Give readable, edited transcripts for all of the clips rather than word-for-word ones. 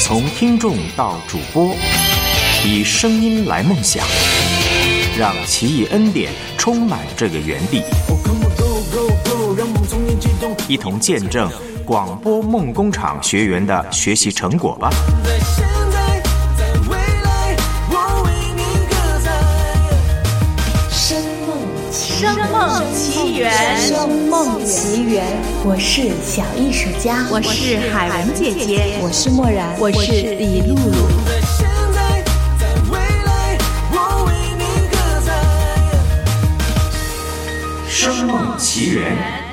从听众到主播，以声音来梦想，让奇异恩典充满这个园地，一同见证广播梦工厂学员的学习成果吧。 声梦奇缘， 声梦奇缘，我是小艺术家， 我是海文姐姐， 我是默然， 我是李露露。 声梦奇缘。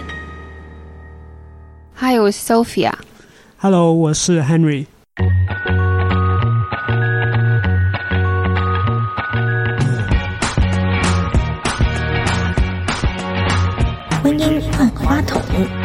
Hi， 我是 Sophia。Hello， 我是 Henry。 婚姻换花筒。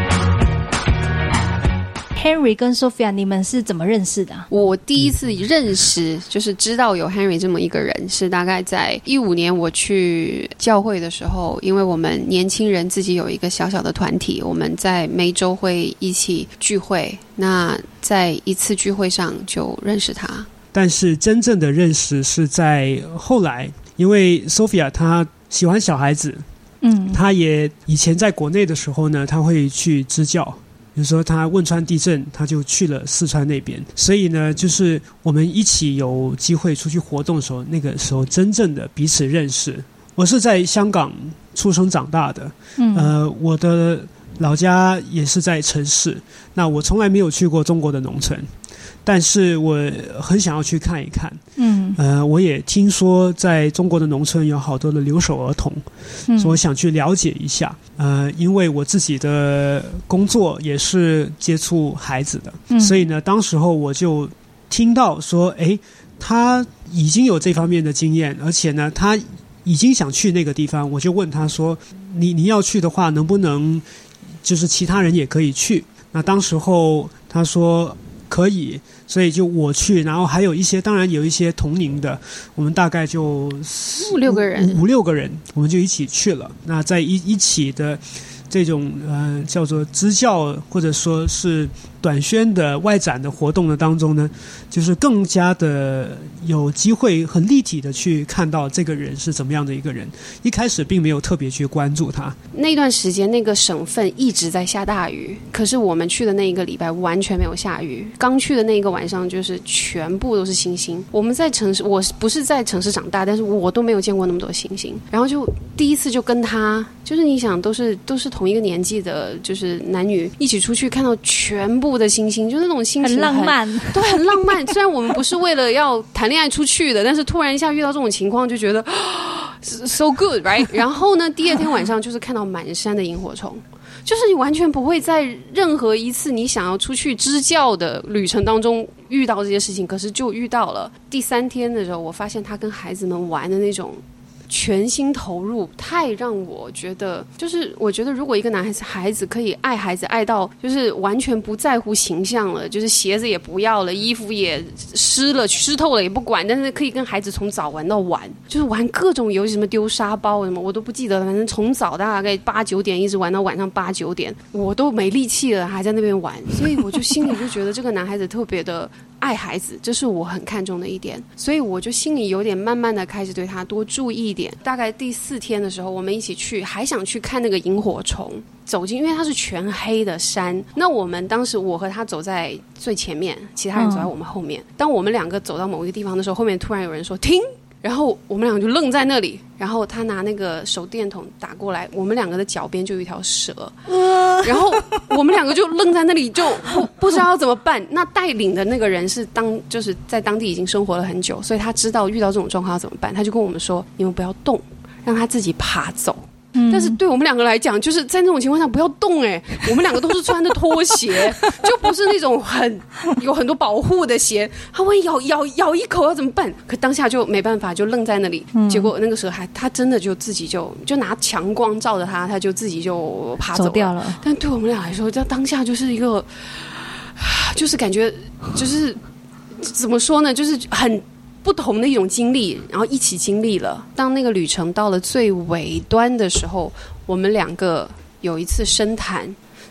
Henry 跟 Sophia 你们是怎么认识的？ 我第一次认识就是知道有 Henry 这么一个人是大概在15年我去教会的时候，因为我们年轻人自己有一个小小的团体，我们在每周会一起聚会，那在一次聚会上就认识他。 但是真正的认识是在后来，因为 Sophia 她喜欢小孩子，他也以前在国内的时候呢，他会去支教，比如说他汶川地震，他就去了四川那边，所以呢，就是我们一起有机会出去活动的时候，那个时候真正的彼此认识。我是在香港出生长大的，我的老家也是在城市，那我从来没有去过中国的农村，但是我很想要去看一看。我也听说在中国的农村有好多的留守儿童，所以我想去了解一下。因为我自己的工作也是接触孩子的，所以呢，当时候我就听到说，他已经有这方面的经验，而且呢，他已经想去那个地方，我就问他说，你要去的话，能不能就是其他人也可以去？那当时候他说可以，所以就我去，然后还有一些，当然有一些同龄的，我们大概就五六个人， 我们就一起去了。那在一起的这种叫做支教或者说是短宣的外展的活动的当中呢，就是更加的有机会很立体的去看到这个人是怎么样的一个人。一开始并没有特别去关注他。 那段时间那个省份一直在下大雨，可是我们去的那一个礼拜完全没有下雨。刚去的那一个晚上就是全部都是星星。我们在城市，我不是在城市长大，但是我都没有见过那么多星星。然后就第一次就跟他，就是你想都是同一个年纪的，就是男女一起出去看到全部的星星，就是那种心情很浪漫， 对，很浪漫。虽然我们不是为了要谈恋爱出去的，但是突然一下遇到这种情况，就觉得 so good right。 然后呢，第二天晚上就是看到满山的萤火虫，就是你完全不会在任何一次你想要出去支教的旅程当中遇到这些事情，可是就遇到了。第3天的时候，我发现他跟孩子们玩的那种全心投入，太让我觉得，就是我觉得如果一个男孩子可以爱孩子爱到就是完全不在乎形象了，就是鞋子也不要了，衣服也湿透了也不管，但是可以跟孩子从早玩到晚，就是玩各种游戏，什么丢沙包什么我都不记得了，反正从早大概8、9点一直玩到晚上8、9点，我都没力气了还在那边玩，所以我就心里就觉得这个男孩子特别的爱孩子，这是我很看重的一点，所以我就心里有点慢慢的开始对他多注意一点。大概第4天的时候，我们一起去，还想去看那个萤火虫，走进，因为它是全黑的山，那我们当时我和他走在最前面，其他人走在我们后面，当我们2个走到某一个地方的时候，后面突然有人说停，然后我们2个就愣在那里，然后他拿那个手电筒打过来，我们2个的脚边就有一条蛇，然后我们2个就愣在那里，就不知道要怎么办。那带领的那个人是就是在当地已经生活了很久，所以他知道遇到这种状况要怎么办，他就跟我们说，你们不要动，让他自己爬走。但是对我们2个来讲，就是在那种情况下不要动我们2个都是穿着拖鞋，就不是那种有很多保护的鞋，他万一咬一口要怎么办？可当下就没办法，就愣在那里。结果那个时候他真的就自己就拿强光照着他就自己就爬走掉了。 但对我们俩来说，在当下就是一个，就是感觉就是怎么说呢，就是很不同的一种经历，然后一起经历了。当那个旅程到了最尾端的时候，我们2个有一次深谈，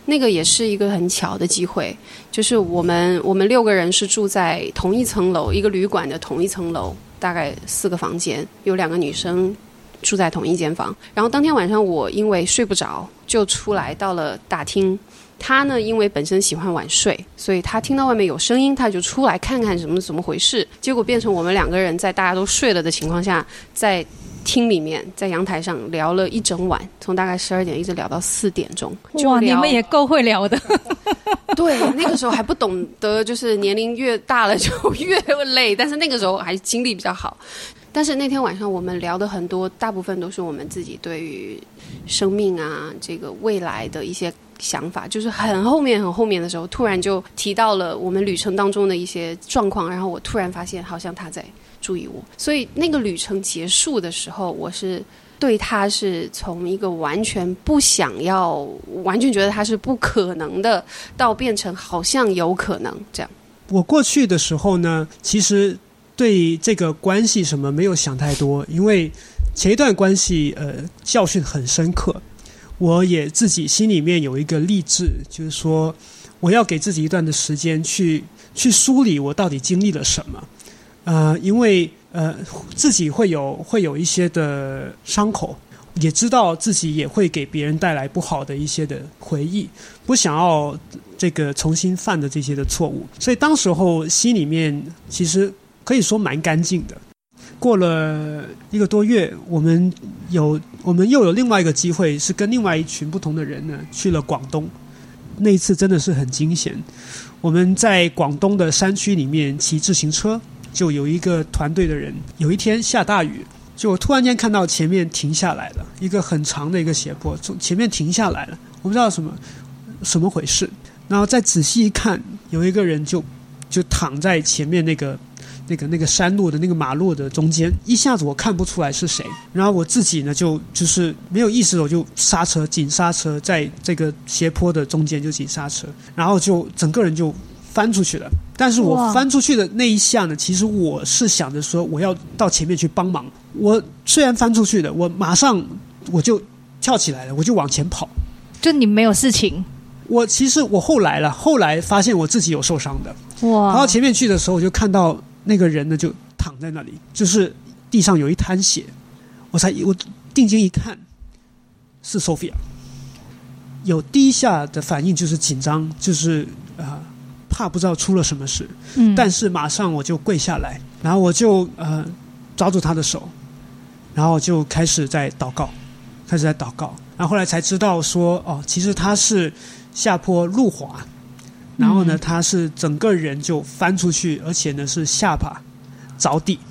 那个也是一个很巧的机会，就是我们6个人是住在同一层楼，一个旅馆的同一层楼，大概4个房间，有2个女生住在同一间房。然后当天晚上我因为睡不着，就出来到了大厅。他呢，因为本身喜欢晚睡，所以他听到外面有声音，他就出来看看怎么回事。结果变成我们2个人在大家都睡了的情况下，在厅里面，在阳台上聊了一整晚，从大概12点一直聊到4点钟。 哇，你们也够会聊的。 对，那个时候还不懂得，就是年龄越大了就越累，但是那个时候还精力比较好。但是那天晚上我们聊的很多，大部分都是我们自己对于生命啊，这个未来的一些想法，就是很后面的时候，突然就提到了我们旅程当中的一些状况，然后我突然发现好像他在注意我。所以那个旅程结束的时候，我是对他是从一个完全不想要，完全觉得他是不可能的，到变成好像有可能这样。 我过去的时候呢，其实对这个关系什么没有想太多，因为前一段关系教训很深刻，我也自己心里面有一个励志，就是说我要给自己一段的时间去梳理我到底经历了什么，因为自己会有一些的伤口，也知道自己也会给别人带来不好的一些的回忆，不想要这个重新犯的这些的错误，所以当时候心里面其实可以说蛮干净的。过了1个多月，我们又有另外一个机会，是跟另外一群不同的人呢去了广东。那一次真的是很惊险，我们在广东的山区里面骑自行车，就有一个团队的人，有一天下大雨，就我突然间看到前面停下来了，一个很长的一个斜坡，前面停下来了，我不知道什么回事，然后再仔细一看，有一个人就躺在前面那个山路的那个马路的中间，一下子我看不出来是谁，然后我自己呢就是没有意识，我就刹车，紧刹车，在这个斜坡的中间就紧刹车，然后就整个人就翻出去了。但是我翻出去的那一下呢，其实我是想着说我要到前面去帮忙。我虽然翻出去了，我马上我就跳起来了，我就往前跑。 就你没有事情？ 其实我后来发现我自己有受伤的。 哇！ 然后前面去的时候，我就看到那个人呢就躺在那里，就是地上有一滩血，我定睛一看，是 Sophia。有第一下的反应就是紧张，就是怕不知道出了什么事，但是马上我就跪下来，然后我就抓住他的手，然后就开始在祷告，然后后来才知道说其实他是下坡路滑，然后呢他是整个人就翻出去，而且呢是下巴着地，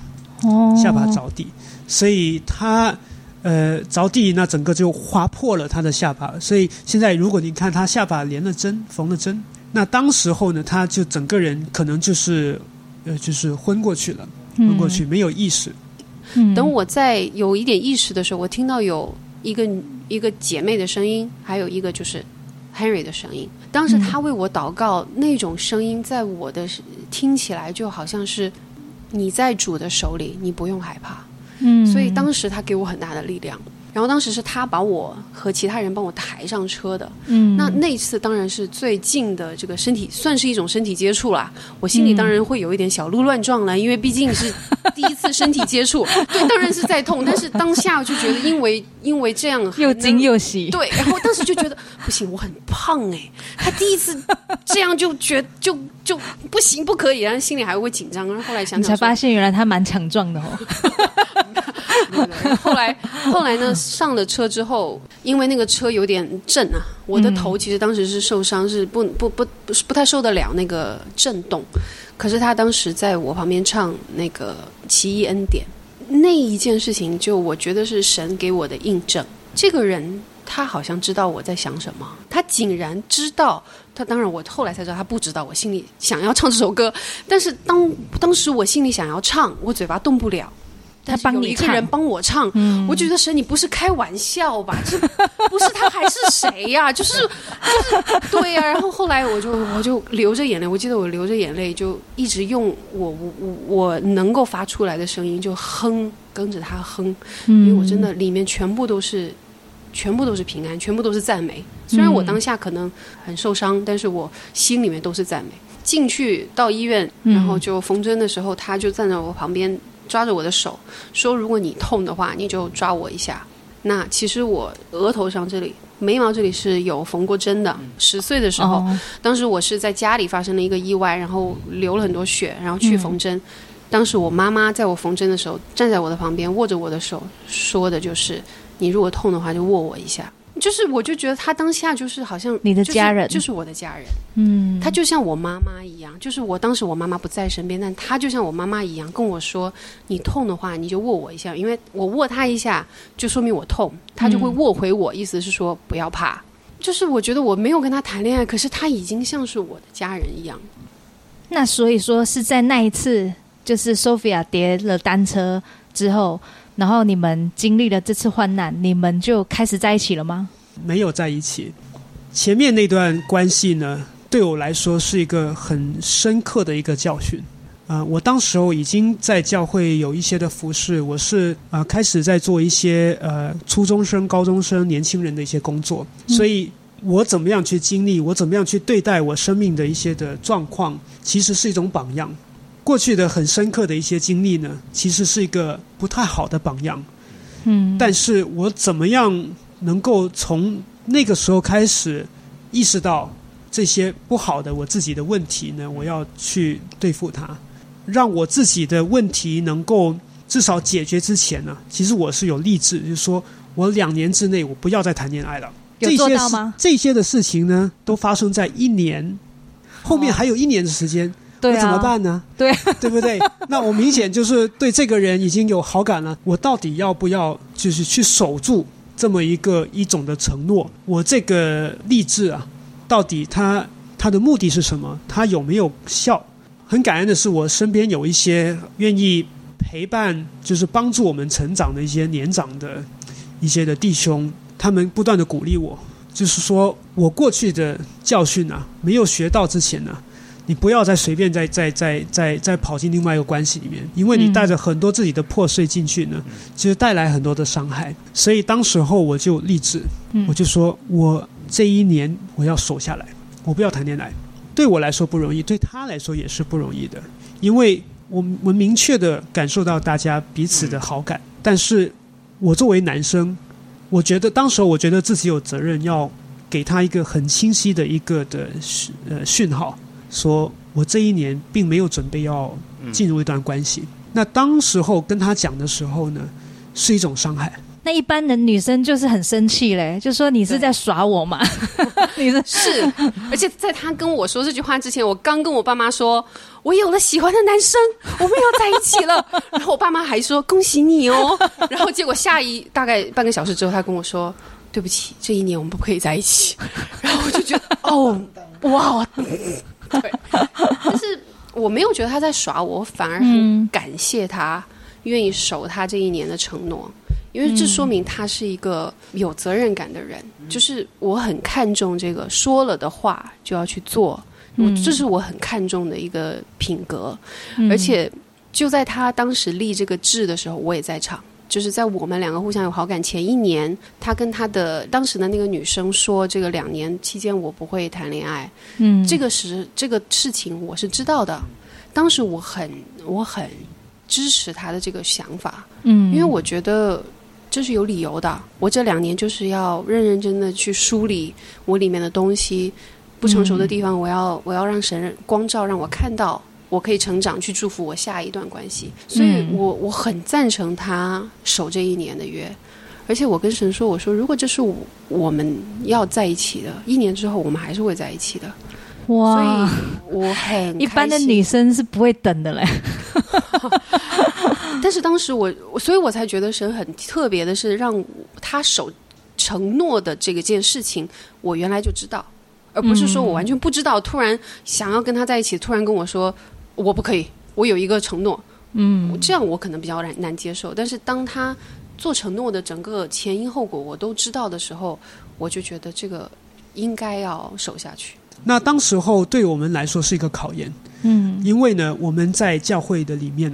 所以他着地，那整个就划破了他的下巴，所以现在如果你看他下巴缝了针，那当时候呢他就整个人可能就是昏过去了，没有意识。 等我在有一点意识的时候，我听到有一个姐妹的声音，还有一个就是 Henry 的声音。当时他为我祷告，那种声音在我的听起来就好像是你在主的手里，你不用害怕。所以当时他给我很大的力量。然后当时是他把我和其他人帮我抬上车的。那次当然是最近的这个身体，算是一种身体接触啦。我心里当然会有一点小鹿乱撞了，因为毕竟是第一次身体接触，对，当然是在痛。但是当下我就觉得，因为这样又惊又喜， 对。然后当时就觉得不行，我很胖他第一次这样就不行，不可以，然后心里还会紧张。然后后来想想， 你才发现原来他蛮强壮的对，后来呢，上了车之后，因为那个车有点震啊，我的头其实当时是受伤，是不太受得了那个震动。可是他当时在我旁边唱那个奇异恩典，那一件事情就我觉得是神给我的印证。这个人他好像知道我在想什么，他竟然知道。他当然我后来才知道他不知道我心里想要唱这首歌，但是当时我心里想要唱，我嘴巴动不了。 他帮你唱， 有一个人帮我唱，我觉得神，你不是开玩笑吧？这不是他还是谁呀？就是对呀。然后后来我就流着眼泪，我记得我流着眼泪就一直用我能够发出来的声音就哼，跟着他哼，因为我真的里面全部都是全部都是平安，全部都是赞美。虽然我当下可能很受伤，但是我心里面都是赞美。进去到医院，然后就缝针的时候，他就站在我旁边抓着我的手说，如果你痛的话你就抓我一下。那其实我额头上这里眉毛这里是有缝过针的，10岁的时候，当时我是在家里发生了一个意外，然后流了很多血，然后去缝针。当时我妈妈在我缝针的时候站在我的旁边握着我的手，说的就是你如果痛的话就握我一下。就是我就觉得他当下就是好像你的家人， 就是我的家人，他就像我妈妈一样，就是我当时我妈妈不在身边，但他就像我妈妈一样跟我说，你痛的话你就握我一下，因为我握他一下就说明我痛，他就会握回我，意思是说不要怕。就是我觉得我没有跟他谈恋爱，可是他已经像是我的家人一样。 那所以说是在那一次，就是 Sophia 跌了单车之后，然后你们经历了这次患难，你们就开始在一起了吗？ 没有在一起。前面那段关系呢，对我来说是一个很深刻的一个教训。我当时候已经在教会有一些的服事，我是开始在做一些初中生、高中生、年轻人的一些工作，所以我怎么样去经历，我怎么样去对待我生命的一些的状况，其实是一种榜样。过去的很深刻的一些经历呢，其实是一个不太好的榜样。但是我怎么样能够从那个时候开始意识到这些不好的我自己的问题呢，我要去对付它，让我自己的问题能够至少解决之前呢，其实我是有立志，就是说我2年之内我不要再谈恋爱了。 有做到吗？ 这些的事情呢都发生在1年，后面还有1年的时间，我怎么办呢？对不对？那我明显就是对这个人已经有好感了，我到底要不要就是去守住这么一种的承诺？我这个励志啊，到底它的目的是什么？它有没有效？很感恩的是，我身边有一些愿意陪伴，就是帮助我们成长的一些年长的一些的弟兄，他们不断的鼓励我，就是说我过去的教训啊，没有学到之前呢，你不要再随便再跑进另外一个关系里面，因为你带着很多自己的破碎进去呢，其实带来很多的伤害。所以当时候我就立志，我就说我这1年我要守下来，我不要谈恋爱。对我来说不容易，对他来说也是不容易的，因为我们明确的感受到大家彼此的好感，但是我作为男生，我觉得当时我觉得自己有责任要给他一个很清晰的一个的讯号，说我这1年并没有准备要进入一段关系。那当时候跟他讲的时候呢，是一种伤害。 那一般的女生就是很生气嘞，就说你是在耍我嘛？ 是，而且在他跟我说这句话之前，我刚跟我爸妈说我有了喜欢的男生，我们要在一起了。然后我爸妈还说恭喜你哦。然后结果大概半个小时之后，他跟我说对不起，这1年我们不可以在一起。然后我就觉得哦，哇，对，但是我没有觉得他在耍我，反而很感谢他愿意守他这1年的承诺。因为这说明他是一个有责任感的人，就是我很看重这个说了的话就要去做，这是我很看重的一个品格。而且就在他当时立这个志的时候，我也在场，就是在我们2个互相有好感前1年，他跟他的当时的那个女生说，这个2年期间我不会谈恋爱。这个事情我是知道的，当时我很支持他的这个想法，因为我觉得这是有理由的。我这2年就是要认认真的去梳理我里面的东西，不成熟的地方我要让神光照，让我看到我可以成长，去祝福我下一段关系。所以我很赞成他守这1年的约。而且我跟神说，我说如果这是我们要在一起的，1年之后我们还是会在一起的。哇！所以我很开心。 一般的女生是不会等的嘞。 但是当时所以我才觉得神很特别的是，让他守承诺的这件事情，我原来就知道，而不是说我完全不知道，突然想要跟他在一起，突然跟我说我不可以，我有一个承诺，这样我可能比较难接受。但是当他做承诺的整个前因后果我都知道的时候，我就觉得这个应该要守下去。 那当时候对我们来说是一个考验，因为呢我们在教会的里面啊，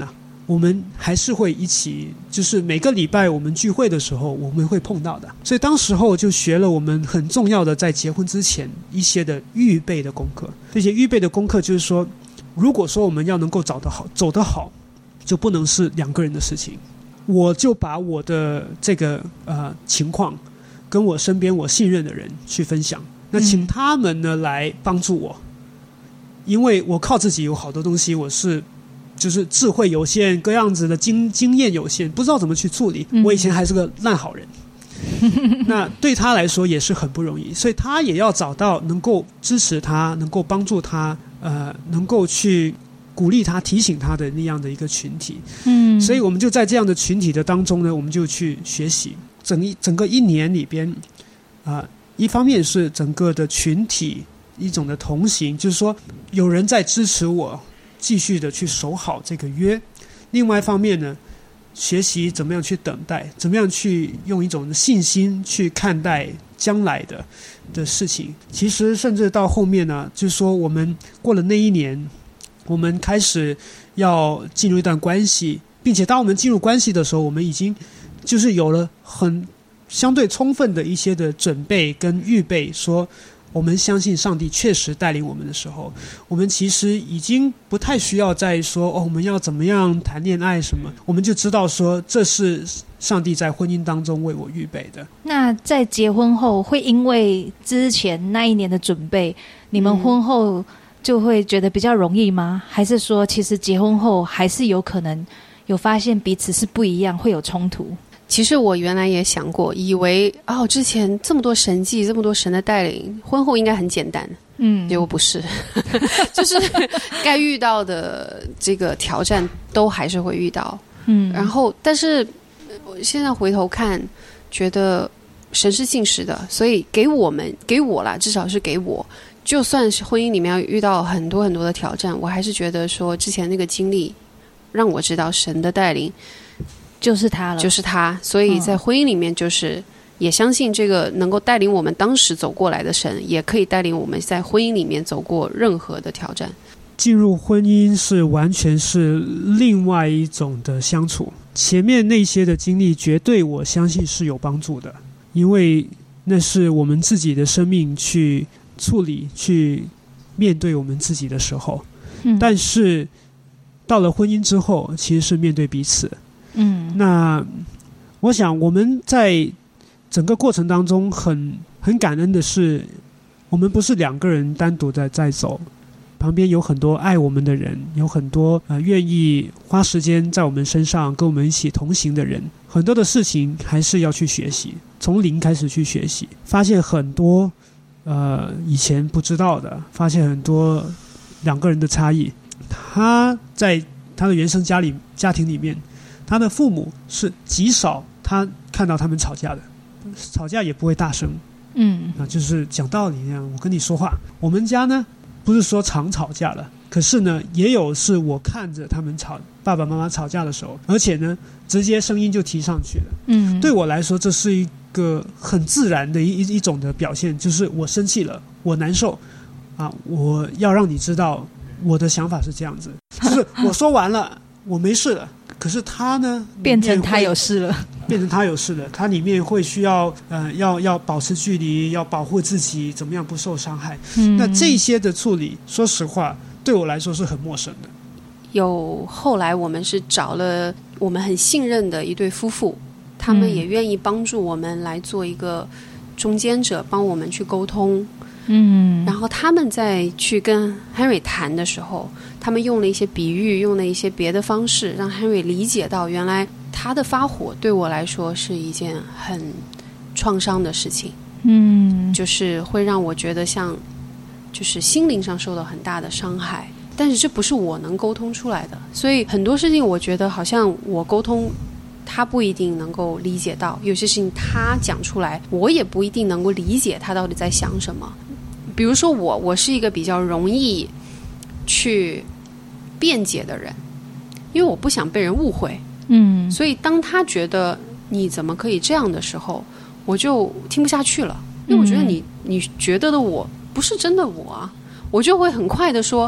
我们还是会一起，就是每个礼拜我们聚会的时候我们会碰到的。所以当时候就学了我们很重要的在结婚之前一些的预备的功课。这些预备的功课就是说，如果说我们要能够走得好，就不能是2个人的事情。我就把我的这个情况跟我身边我信任的人去分享，那请他们呢来帮助我，因为我靠自己有好多东西我是就是智慧有限，各样子的经验有限，不知道怎么去处理。我以前还是个烂好人那对他来说也是很不容易，所以他也要找到能够支持他，能够帮助他，能够去鼓励他提醒他的那样的一个群体。所以我们就在这样的群体的当中呢，我们就去学习整个1年里边一方面是整个的群体一种的同行，就是说有人在支持我继续的去守好这个约。另外一方面呢，学习怎么样去等待，怎么样去用一种信心去看待将来的事情。其实甚至到后面呢，就是说我们过了那1年，我们开始要进入一段关系，并且当我们进入关系的时候，我们已经就是有了很相对充分的一些的准备跟预备，说我们相信上帝确实带领我们的时候，我们其实已经不太需要再说我们要怎么样谈恋爱什么，我们就知道说这是上帝在婚姻当中为我预备的。 那在结婚后，会因为之前那1年的准备，你们婚后就会觉得比较容易吗？还是说其实结婚后还是有可能有发现彼此是不一样，会有冲突？ 其实我原来也想过，以为之前这么多神迹，这么多神的带领，婚后应该很简单。结果不是就是该遇到的这个挑战都还是会遇到。然后但是我现在回头看，觉得神是信实的，所以给我啦，至少是给我，就算是婚姻里面要遇到很多很多的挑战，我还是觉得说之前那个经历让我知道神的带领就是他了， 就是他。所以在婚姻里面，就是也相信这个能够带领我们当时走过来的神，也可以带领我们在婚姻里面走过任何的挑战。 进入婚姻是完全是另外一种的相处，前面那些的经历绝对我相信是有帮助的，因为那是我们自己的生命去处理去面对我们自己的时候。但是到了婚姻之后，其实是面对彼此。那我想我们在整个过程当中很感恩的是，我们不是2个人单独的在走，旁边有很多爱我们的人，有很多愿意花时间在我们身上跟我们一起同行的人。很多的事情还是要去学习，从零开始去学习，发现很多以前不知道的，发现很多2个人的差异。他在他的原生家庭里面，他的父母是极少他看到他们吵架的，吵架也不会大声，就是讲道理那样，我跟你说话。我们家呢不是说常吵架了，可是呢也有是我看着他们爸爸妈妈吵架的时候，而且呢直接声音就提上去了。对我来说这是一个很自然的一种的表现，就是我生气了，我难受我要让你知道我的想法是这样子，就是我说完了我没事了，可是他呢变成他有事了，他里面会需要要保持距离，要保护自己，怎么样不受伤害。那这些的处理说实话对我来说是很陌生的。 后来我们是找了我们很信任的一对夫妇，他们也愿意帮助我们来做一个中间者，帮我们去沟通。然后他们在去跟 Henry 谈的时候，他们用了一些比喻，用了一些别的方式，让 Henry 理解到原来他的发火对我来说是一件很创伤的事情。就是会让我觉得像就是心灵上受到很大的伤害，但是这不是我能沟通出来的。所以很多事情我觉得好像我沟通他不一定能够理解到，有些事情他讲出来我也不一定能够理解他到底在想什么。比如说我是一个比较容易去辩解的人，因为我不想被人误会。所以当他觉得你怎么可以这样的时候，我就听不下去了，因为我觉得你觉得的我不是真的我啊，我就会很快的说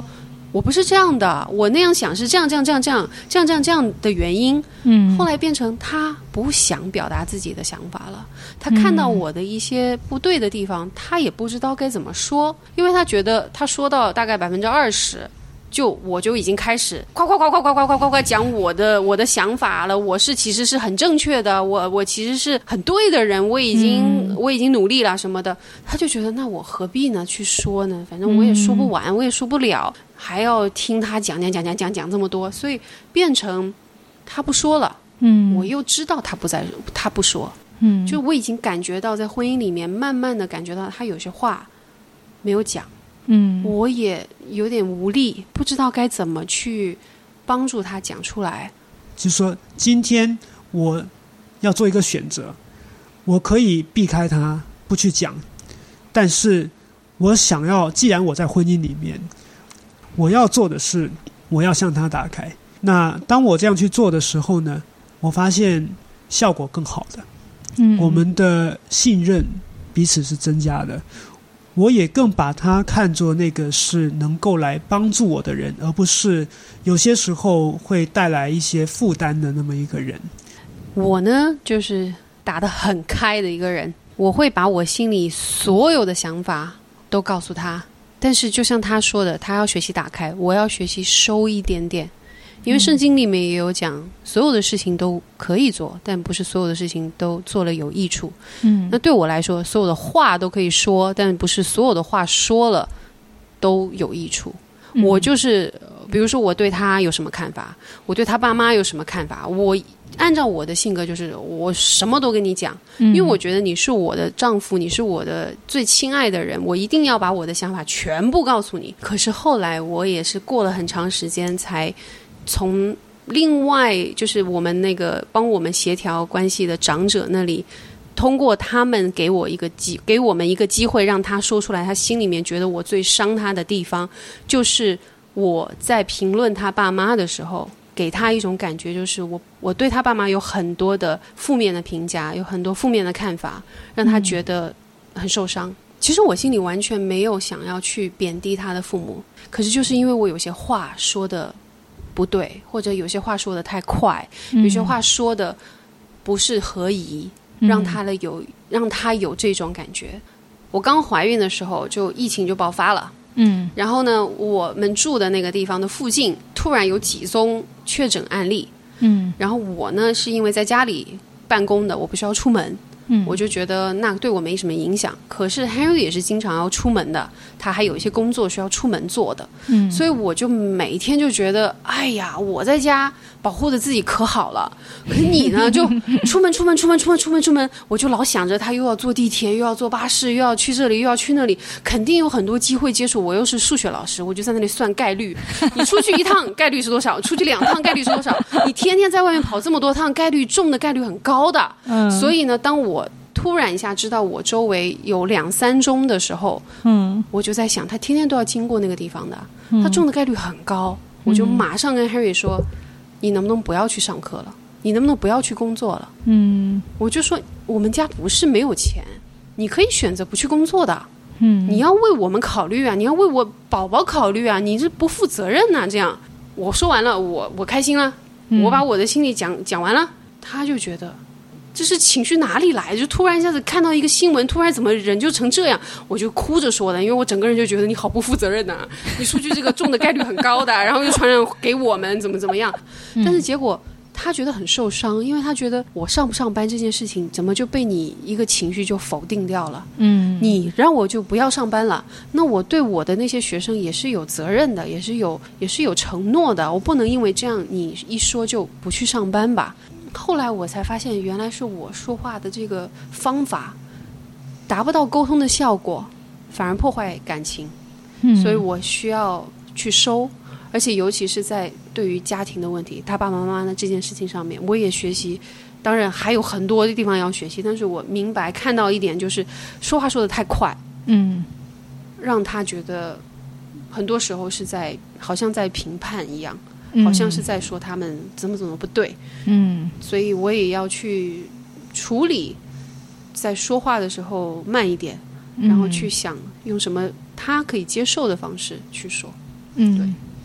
我不是这样的，我那样想是这样的原因。后来变成他不想表达自己的想法了，他看到我的一些不对的地方，他也不知道该怎么说，因为他觉得他说到大概20%。我就已经开始夸讲我的想法了，我其实是很正确的，我其实是很对的人，我已经努力了什么的，他就觉得那我何必呢去说呢？反正我也说不完，我也说不了，还要听他讲这么多，所以变成他不说了。我又知道他不说，就我已经感觉到在婚姻里面慢慢的感觉到他有些话没有讲。我也有点无力，不知道该怎么去帮助他讲出来。 就是说今天我要做一个选择，我可以避开他不去讲，但是我想要，既然我在婚姻里面，我要做的是我要向他打开。那当我这样去做的时候呢，我发现效果更好的，我们的信任彼此是增加的，我也更把他看作那个是能够来帮助我的人，而不是有些时候会带来一些负担的那么一个人。 我呢，就是打得很开的一个人，我会把我心里所有的想法都告诉他，但是就像他说的，他要学习打开，我要学习收一点点。因为圣经里面也有讲，所有的事情都可以做，但不是所有的事情都做了有益处。那对我来说，所有的话都可以说，但不是所有的话说了都有益处。我就是比如说我对他有什么看法，我对他爸妈有什么看法，我按照我的性格就是我什么都跟你讲，因为我觉得你是我的丈夫，你是我的最亲爱的人，我一定要把我的想法全部告诉你。可是后来我也是过了很长时间才从另外就是我们那个帮我们协调关系的长者那里，通过他们给我们一个机会，让他说出来他心里面觉得我最伤他的地方，就是我在评论他爸妈的时候，给他一种感觉，就是我对他爸妈有很多的负面的评价，有很多负面的看法，让他觉得很受伤。其实我心里完全没有想要去贬低他的父母，可是就是因为我有些话说的不对，或者有些话说的太快，有些话说的不是合宜，让他有这种感觉。我刚怀孕的时候就疫情就爆发了，然后呢我们住的那个地方的附近突然有几宗确诊案例，然后我呢是因为在家里办公的，我不需要出门，我就觉得那对我没什么影响。可是 Henry 也是经常要出门的，他还有一些工作需要出门做的，所以我就每天就觉得哎呀，我在家保护的自己可好了，可是你呢就出门，我就老想着他又要坐地铁，又要坐巴士，又要去这里又要去那里，肯定有很多机会接触。我又是数学老师，我就在那里算概率，你出去一趟概率是多少，出去2趟概率是多少，你天天在外面跑这么多趟，概率中的概率很高的。所以呢当我突然一下知道我周围有2-3宗的时候，我就在想他天天都要经过那个地方的，他中的概率很高，我就马上跟 Harry 说，你能不能不要去上课了，你能不能不要去工作了。我就说我们家不是没有钱，你可以选择不去工作的，你要为我们考虑啊，你要为我宝宝考虑啊，你是不负责任啊。这样我说完了，我开心了，我把我的心里讲完了，他就觉得这是情绪哪里来，就突然一下子看到一个新闻，突然怎么人就成这样，我就哭着说的，因为我整个人就觉得你好不负责任呐，你出去这个中的概率很高的，然后就传染给我们怎么样。但是结果他觉得很受伤，因为他觉得我上不上班这件事情怎么就被你一个情绪就否定掉了。你让我就不要上班了，那我对我的那些学生也是有责任的，也是有承诺的，我不能因为这样你一说就不去上班吧。后来我才发现，原来是我说话的这个方法达不到沟通的效果，反而破坏感情，所以我需要去收。而且尤其是在对于家庭的问题，他爸爸妈妈的这件事情上面，我也学习，当然还有很多的地方要学习，但是我明白看到一点，就是说话说得太快，让他觉得很多时候是好像在评判一样，好像是在说他们怎么不对，所以我也要去处理，在说话的时候慢一点，然后去想用什么他可以接受的方式去说。对，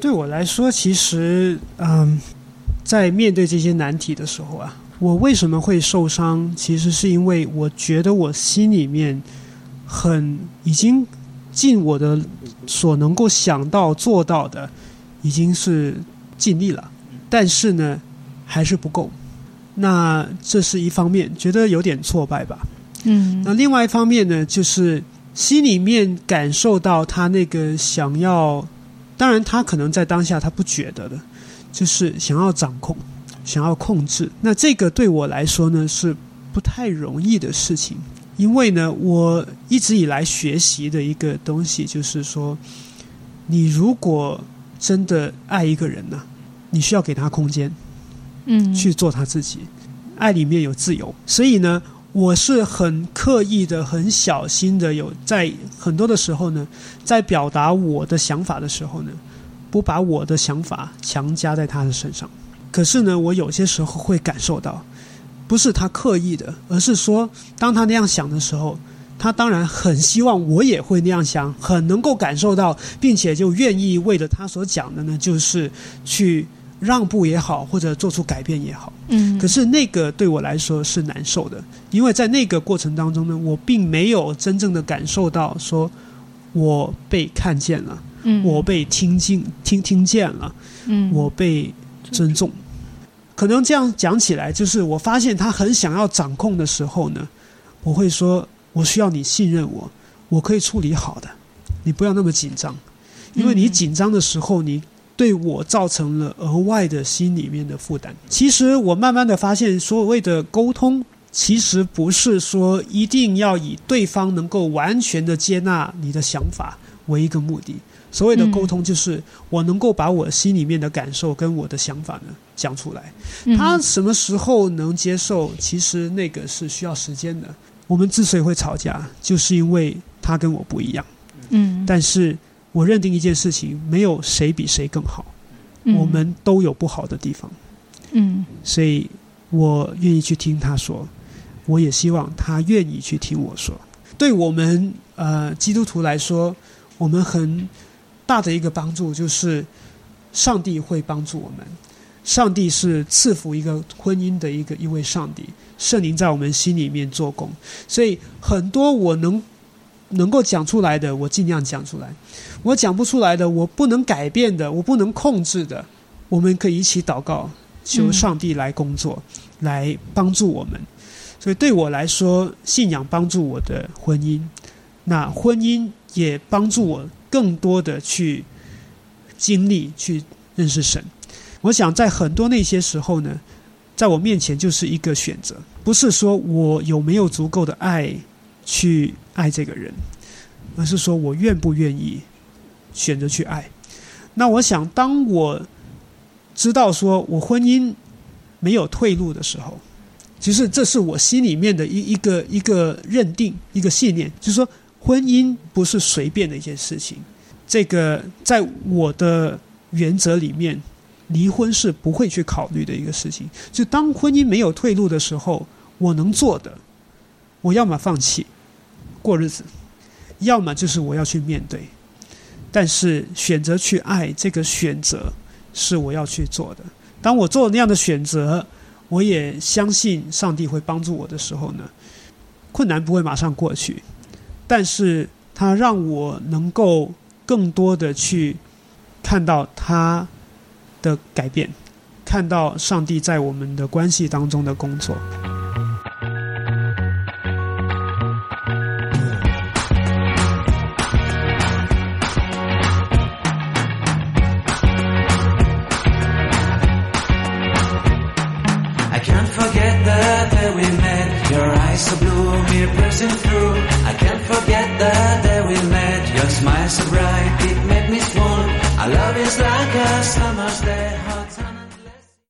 对我来说，其实在面对这些难题的时候啊，我为什么会受伤？其实是因为我觉得我心里面已经尽我的所能够想到做到的，已经是尽力了，但是呢，还是不够。那这是一方面，觉得有点挫败吧。那另外一方面呢，就是心里面感受到他那个想要，当然他可能在当下他不觉得的，就是想要掌控，想要控制。那这个对我来说呢，是不太容易的事情。因为呢，我一直以来学习的一个东西就是说，你如果真的爱一个人呢，你需要给他空间，去做他自己。爱里面有自由，所以呢，我是很刻意的、很小心的，有在很多的时候呢，在表达我的想法的时候呢，不把我的想法强加在他的身上。可是呢，我有些时候会感受到，不是他刻意的，而是说当他那样想的时候，他当然很希望我也会那样想，很能够感受到，并且就愿意为了他所讲的呢，就是去让步也好，或者做出改变也好。可是那个对我来说是难受的，因为在那个过程当中呢，我并没有真正的感受到说我被看见了，我被听见了，我被尊重。可能这样讲起来，就是我发现他很想要掌控的时候呢，我会说，我需要你信任我，我可以处理好的，你不要那么紧张，因为你紧张的时候，你对我造成了额外的心里面的负担。其实我慢慢的发现，所谓的沟通其实不是说一定要以对方能够完全的接纳你的想法为一个目的。所谓的沟通就是我能够把我心里面的感受跟我的想法呢讲出来。他什么时候能接受，其实那个是需要时间的。我们之所以会吵架，就是因为他跟我不一样。但是我认定一件事情，没有谁比谁更好，我们都有不好的地方。所以我愿意去听他说，我也希望他愿意去听我说。对我们基督徒来说，我们很大的一个帮助就是上帝会帮助我们。上帝是赐福一个婚姻的一位上帝，圣灵在我们心里面做工。所以很多我能够讲出来的，我尽量讲出来；我讲不出来的，我不能改变的，我不能控制的，我们可以一起祷告，求上帝来工作，来帮助我们。所以对我来说，信仰帮助我的婚姻，那婚姻也帮助我更多的去经历，去认识神。我想在很多那些时候呢，在我面前就是一个选择，不是说我有没有足够的爱去爱这个人，而是说我愿不愿意选择去爱。那我想当我知道说我婚姻没有退路的时候，其实这是我心里面的一个认定，一个信念，就是说婚姻不是随便的一件事情。这个在我的原则里面，离婚是不会去考虑的一个事情。就当婚姻没有退路的时候，我能做的，我要么放弃过日子，要么就是我要去面对。但是选择去爱，这个选择是我要去做的。当我做那样的选择，我也相信上帝会帮助我的时候呢，困难不会马上过去，但是他让我能够更多的去看到他的改变，看到上帝在我们的关系当中的工作。 Your eyes so blue, me pressing through. I can't forget the day we met. Your smile so bright, it made me swoon. Our love is like a summer's day, hot sun.